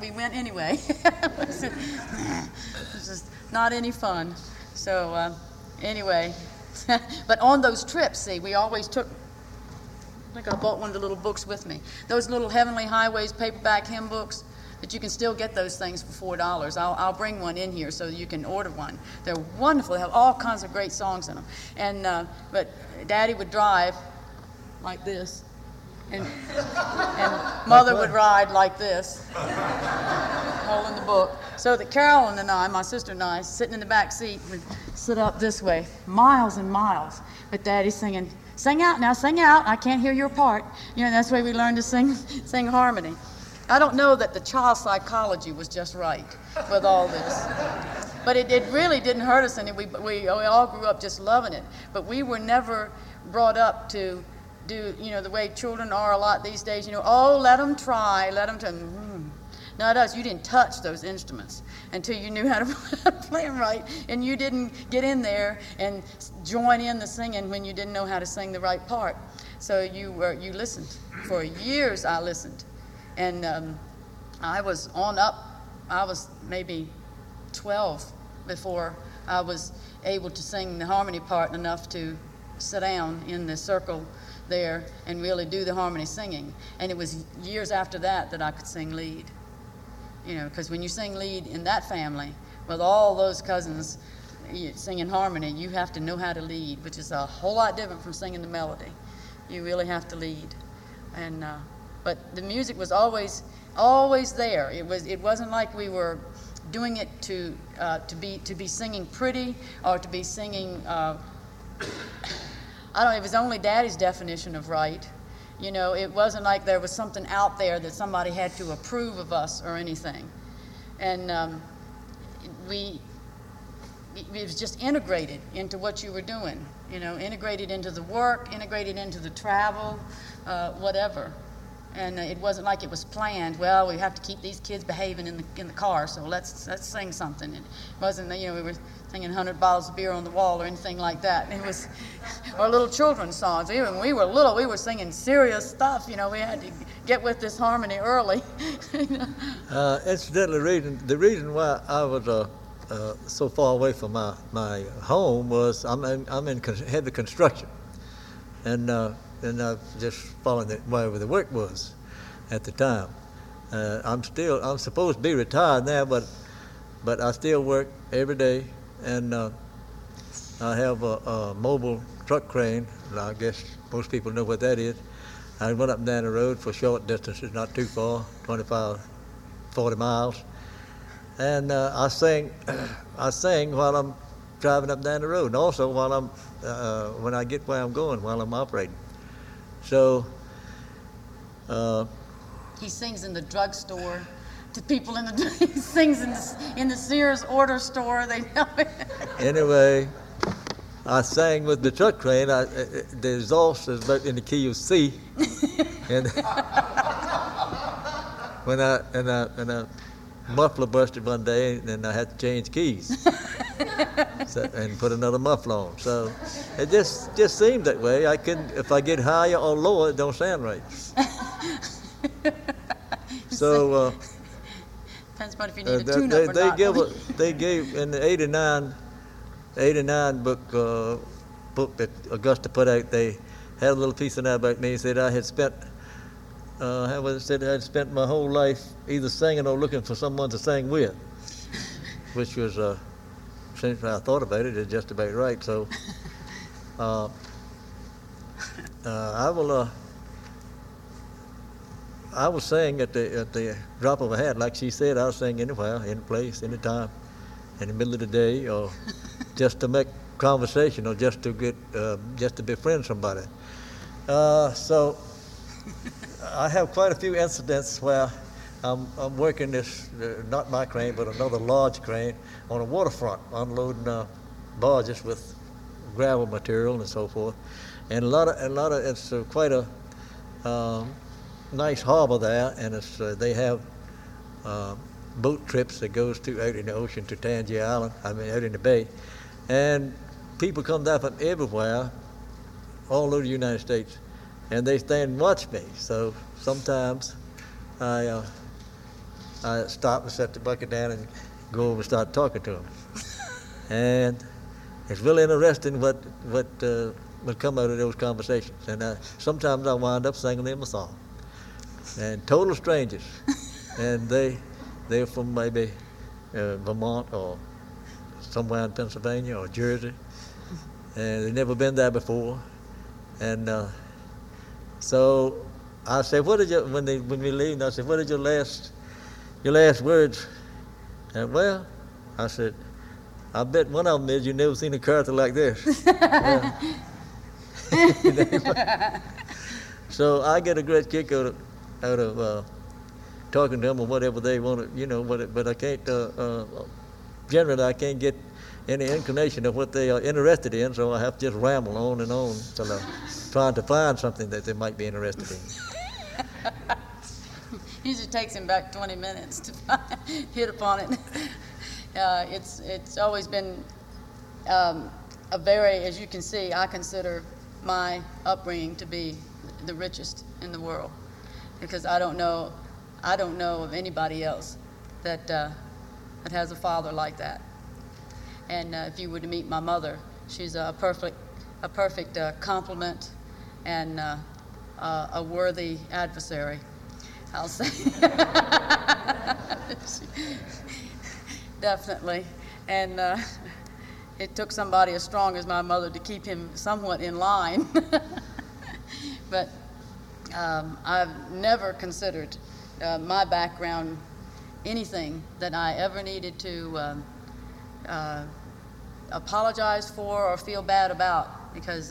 we went anyway. It was just not any fun. So anyway, but on those trips, see, we always took, I think I bought one of the little books with me. Those little Heavenly Highways paperback hymn books, that you can still get those things for $4. I'll bring one in here so you can order one. They're wonderful. They have all kinds of great songs in them. And but Daddy would drive like this, and Mother would ride like this, holding the book. So that Carolyn and I, my sister and I, sitting in the back seat, would sit up this way, miles and miles, with Daddy singing, "Sing out now, sing out. I can't hear your part." You know, that's the way we learned to sing harmony. I don't know that the child psychology was just right with all this. But it really didn't hurt us any. We all grew up just loving it. But we were never brought up to do, you know, the way children are a lot these days, you know, oh, let them try, let them try. Not us. You didn't touch those instruments until you knew how to play them right. And you didn't get in there and join in the singing when you didn't know how to sing the right part. So you listened. For years I listened. And I was I was maybe 12 before I was able to sing the harmony part enough to sit down in the circle there and really do the harmony singing. And it was years after that I could sing lead. You know, because when you sing lead in that family, with all those cousins singing harmony, you have to know how to lead, which is a whole lot different from singing the melody. You really have to lead. And but the music was always there. It wasn't like we were doing it to be singing pretty or to be singing. I don't know. It was only Daddy's definition of right. You know, it wasn't like there was something out there that somebody had to approve of us or anything. And it was just integrated into what you were doing. You know, integrated into the work, integrated into the travel, whatever. And it wasn't like it was planned. Well, we have to keep these kids behaving in the car, so let's sing something. It wasn't, you know, we were singing 100 bottles of beer on the wall or anything like that. It was, or little children's songs. Even when we were little, we were singing serious stuff. You know, we had to get with this harmony early. Incidentally, the reason why I was so far away from my home was I'm in heavy construction, and just following wherever the work was at the time. I'm supposed to be retired now, but I still work every day, and I have a mobile truck crane. I guess most people know what that is. I run up and down the road for short distances, not too far, 25, 40 miles, and I sing while I'm driving up and down the road, and also while I'm when I get where I'm going, while I'm operating. So he sings in the drugstore to people he sings in the Sears order store. They know it. Anyway, I sang with the truck crane. The exhaust is about in the key of C, and when a muffler busted one day, and I had to change keys. And put another muffler on. So it just seemed that way. I couldn't, if I get higher or lower, it don't sound right. So depends on if you need a tune-up or not. They gave in the 89 book that Augusta put out. They had a little piece in there about me. Said I had spent I had spent my whole life either singing or looking for someone to sing with, which was since I thought about it, it's just about right. So I will sing at the drop of a hat, like she said. I'll sing anywhere, any place, any time, in the middle of the day, or just to make conversation, or just to befriend somebody. So I have quite a few incidents where I'm working this, not my crane, but another large crane on a waterfront, unloading barges with gravel material and so forth. And a lot of it's quite a nice harbor there, and they have boat trips that goes out in the ocean to Tangier Island, out in the bay. And people come down from everywhere, all over the United States, and they stand and watch me. So sometimes I I stop and set the bucket down and go over and start talking to them. And it's really interesting what come out of those conversations. And sometimes I wind up singing them a song. And total strangers. And they're from maybe Vermont or somewhere in Pennsylvania or Jersey. And they've never been there before. And so I said, "What did you when we leave?" I said, "What did your last words?" And well, I said, "I bet one of them is you never seen a character like this." So I get a great kick out of talking to them or whatever they want to, but I can't. Generally, I can't get any inclination of what they are interested in, so I have to just ramble on till I'm trying to find something that they might be interested in. Usually takes him about 20 minutes to hit upon it. It's always been a very, as you can see, I consider my upbringing to be the richest in the world, because I don't know of anybody else that has a father like that. And if you were to meet my mother, she's a perfect complement and a worthy adversary, I'll say. Definitely. And it took somebody as strong as my mother to keep him somewhat in line. But I've never considered my background anything that I ever needed to apologize for or feel bad about, because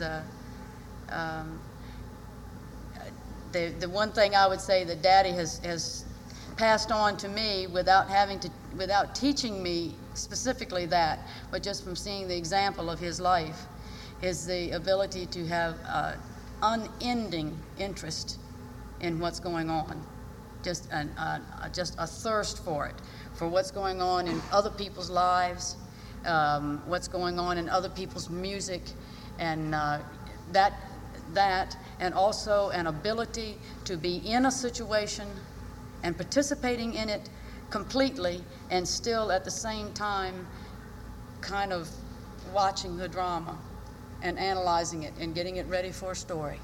the one thing I would say that Daddy has passed on to me without teaching me specifically that, but just from seeing the example of his life, is the ability to have unending interest in what's going on, just a thirst for it, for what's going on in other people's lives, what's going on in other people's music, and that and also an ability to be in a situation and participating in it completely, and still at the same time kind of watching the drama and analyzing it and getting it ready for a story.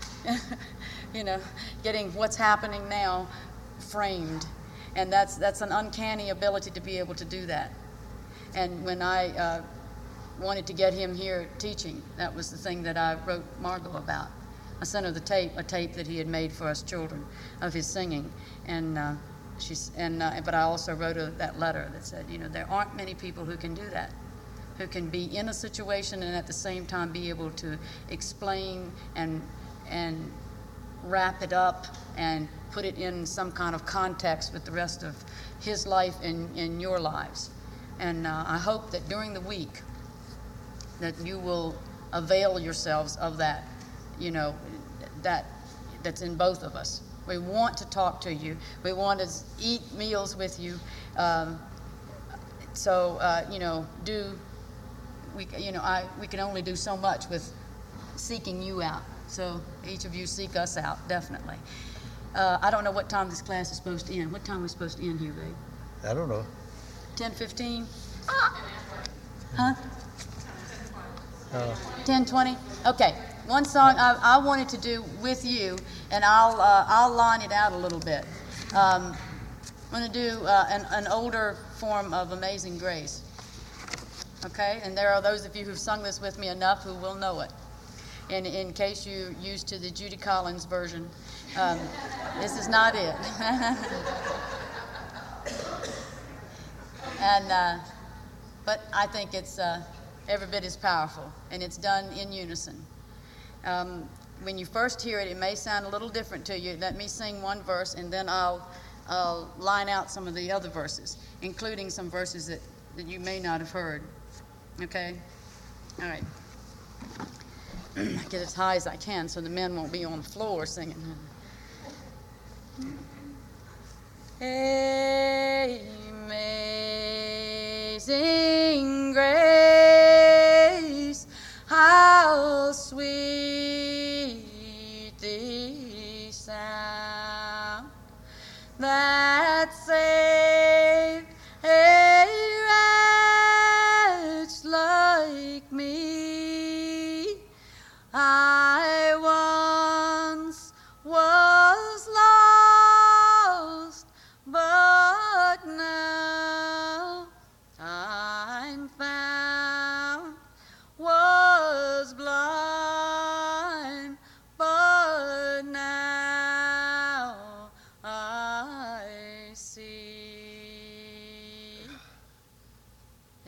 Getting what's happening now framed. And that's an uncanny ability to be able to do that. And when I wanted to get him here teaching, that was the thing that I wrote Margot about. I sent her a tape that he had made for us children of his singing, and but I also wrote her that letter that said, there aren't many people who can do that, who can be in a situation and at the same time be able to explain and wrap it up and put it in some kind of context with the rest of his life and your lives. And I hope that during the week that you will avail yourselves of that, that's in both of us. We want to talk to you. We want to eat meals with you. We can only do so much with seeking you out. So each of you seek us out, definitely. I don't know what time this class is supposed to end. What time are we supposed to end here, babe? I don't know. 10:15? Huh? 10:20? Okay. One song I wanted to do with you, and I'll line it out a little bit. I'm going to do an older form of Amazing Grace. Okay? And there are those of you who've sung this with me enough who will know it. And in case you're used to the Judy Collins version, this is not it. But I think it's every bit as powerful, and it's done in unison. When you first hear it, it may sound a little different to you. Let me sing one verse, and then I'll line out some of the other verses, including some verses that you may not have heard. Okay? All right. Get as high as I can so the men won't be on the floor singing. Amazing grace, how sweet the sound that saved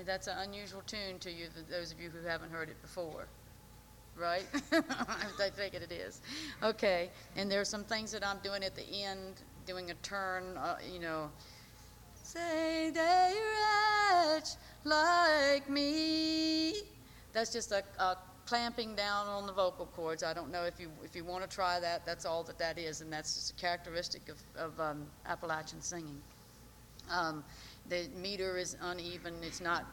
That's an unusual tune to you, those of you who haven't heard it before, right? I take it is. Okay, and there are some things that I'm doing at the end, doing a turn, say they wretch like me. That's just a clamping down on the vocal cords. I don't know if you want to try that. That's all that is, and that's just a characteristic of Appalachian singing. The meter is uneven. It's not.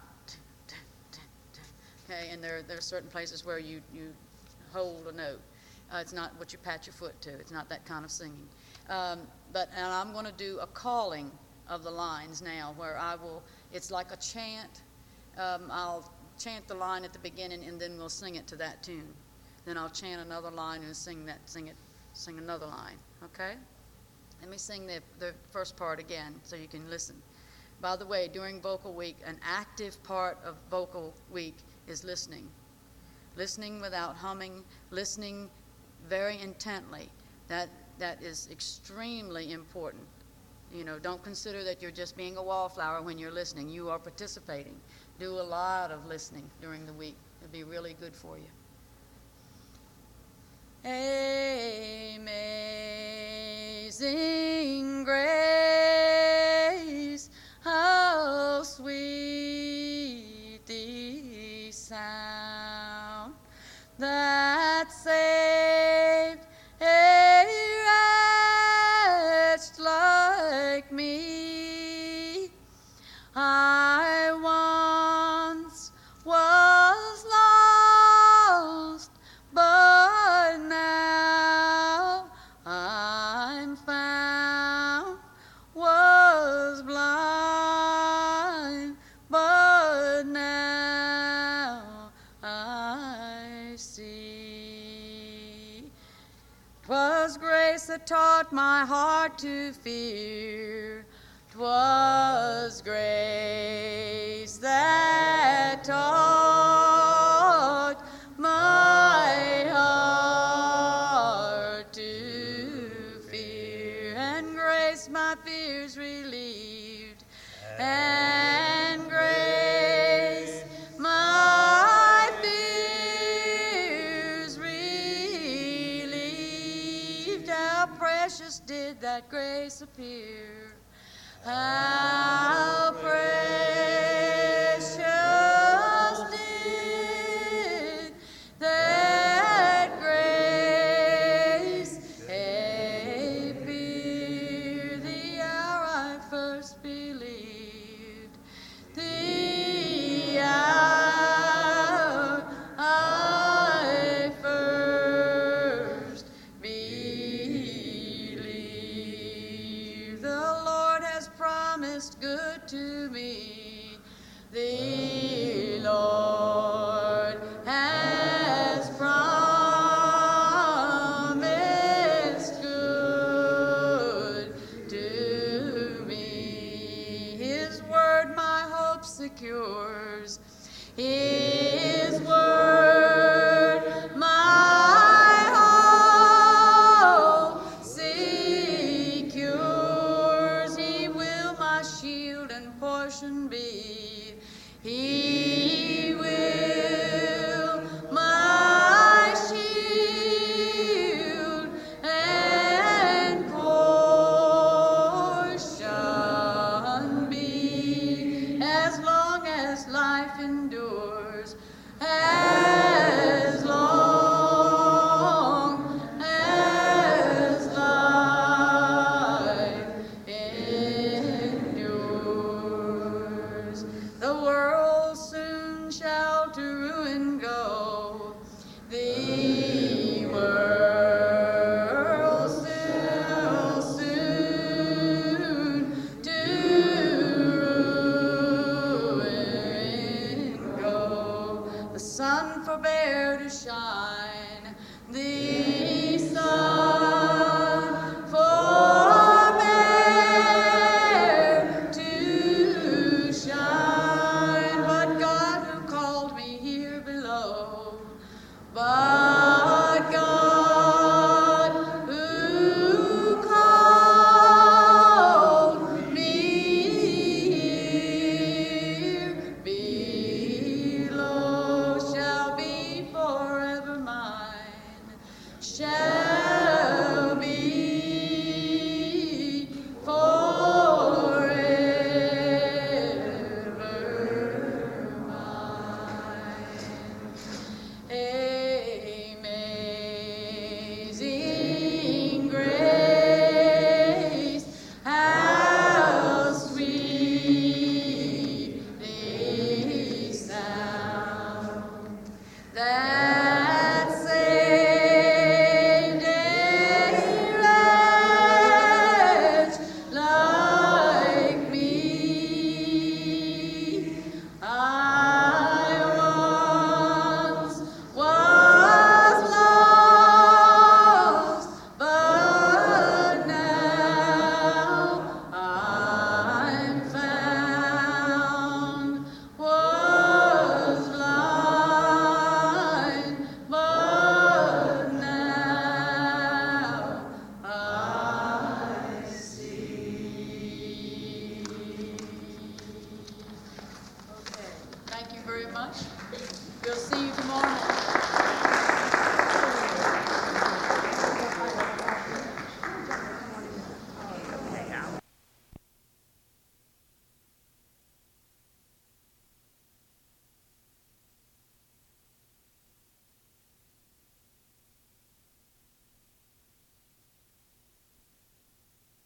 Okay, and there are certain places where you hold a note. It's not what you pat your foot to. It's not that kind of singing. And I'm going to do a calling of the lines now, where it's like a chant. I'll chant the line at the beginning, and then we'll sing it to that tune. Then I'll chant another line and sing another line. Okay? Let me sing the first part again so you can listen. By the way, during Vocal Week, an active part of Vocal Week is listening. Listening without humming, listening very intently. That is extremely important. Don't consider that you're just being a wallflower when you're listening. You are participating. Do a lot of listening during the week. It'll be really good for you. Amazing grace, how sweet the sound that saved a wretch like me. I once was lost, but now I'm found. Was blind, but now I see. 'Twas grace that taught my heart to fear. 'Twas grace that taught my heart to fear, and grace my fears relieved, and grace my fears relieved. How precious did that grace appear! How precious